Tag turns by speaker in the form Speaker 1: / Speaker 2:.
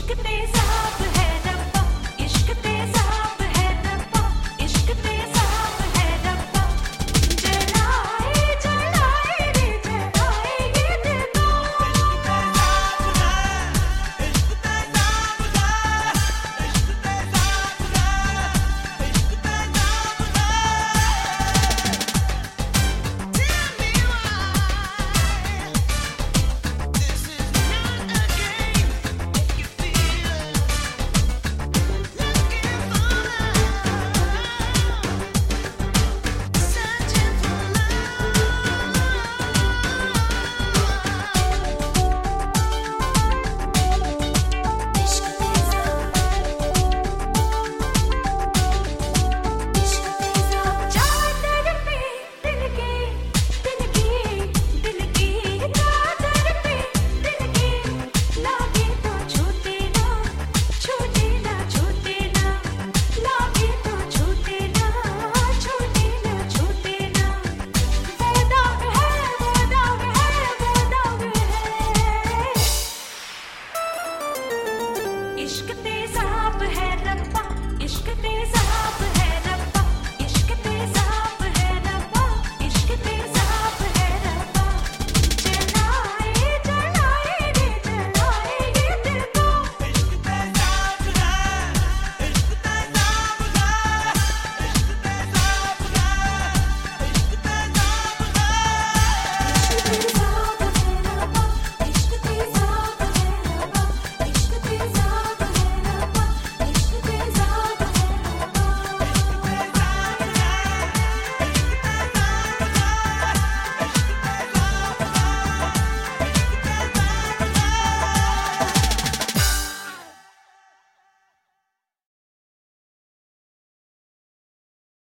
Speaker 1: इश्क तेज़ाब है रब्बा, इश्क तेज़ाब है रब्बा, इश्क तेज़ाब है रब्बा। जलाए जलाए रे जलाए ये दिल को। इश्क तेज़ाब है, इश्क तेज़ाब है, इश्क तेज़ाब है, इश्क तेज़ाब है। Tell me why this is not a game. If you feel looking for love, searching for love. इश्क तेज़ाब, चादर पे दिल की चादर पे दिल की लागे तो छूटे ना छूटे ना छूटे ना, लागे तो छूटे ना छूटे ना छूटे ना। वो दाग है वो दाग है वो दाग है। इश्क